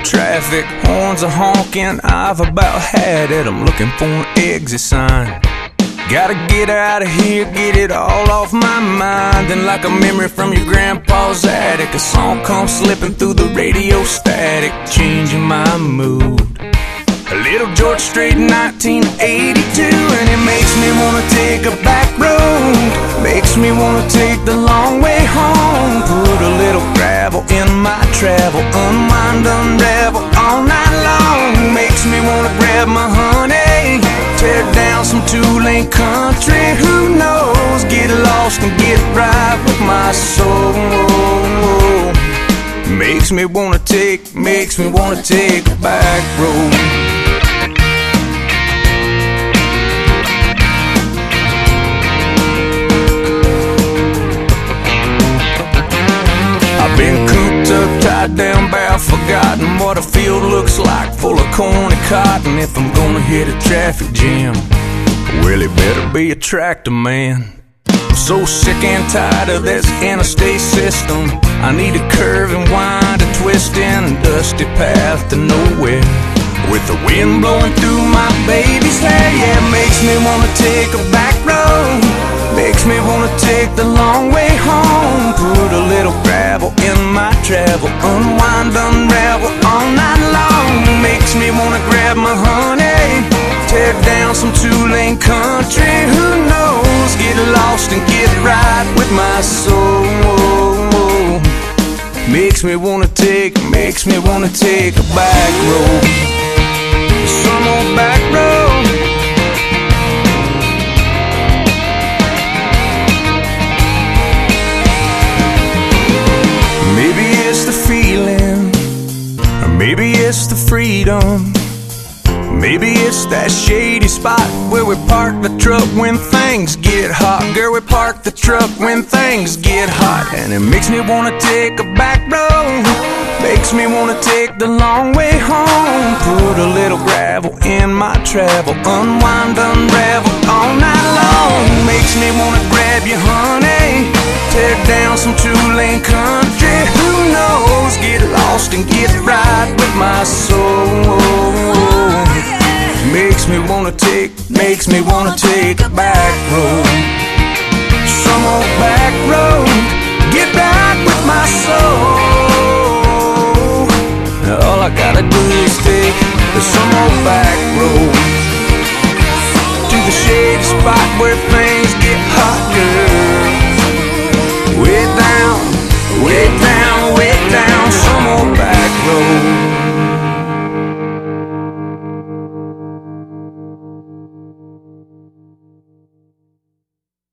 traffic, horns are honking, I've about had it. I'm looking for an exit sign. Gotta get out of here, get it all off my mind. Then like a memory from your grandpa's attic, a song comes slipping through the radio static, changing my mood. A little George Strait, 1982, and it makes me wanna take a back road. Makes me wanna take the long way home. Put a little gravel in my travel, unwind, unravel all night long. Makes me wanna grab my honey, tear down some two-lane country. Who knows, get lost and get right with my soul. Makes me wanna take a back road. I've been cooped up, tied down, bare, forgotten what a field looks like, full of corn and cotton. If I'm gonna hit a traffic jam, well, it better be a tractor man. I'm so sick and tired of this interstate system. I need a curve and wind, a twist in a dusty path to nowhere, with the wind blowing through my baby's hair. Yeah, it makes me wanna take a back road. Makes me wanna take the long way home. Put a little gravel in my travel, unwind, unravel all night long. Makes me wanna grab my honey, tear down some two-lane country. Who knows, get lost and get right with my soul. Makes me wanna take a back road. Some old back road. Maybe it's the feeling, or maybe it's the freedom. Maybe it's that shady spot where we park the truck when things get hot. Girl, we park the truck when things get hot. And it makes me wanna take a back road. Makes me wanna take the long way home. Put a little gravel in my travel, unwind, unravel all night long. Makes me wanna grab you, honey, tear down some two-lane country. Who knows, get lost and get right with my soul. Makes me wanna take a back road. Some old back road, get back with my soul. All I gotta do is take some old back road to the shady spot where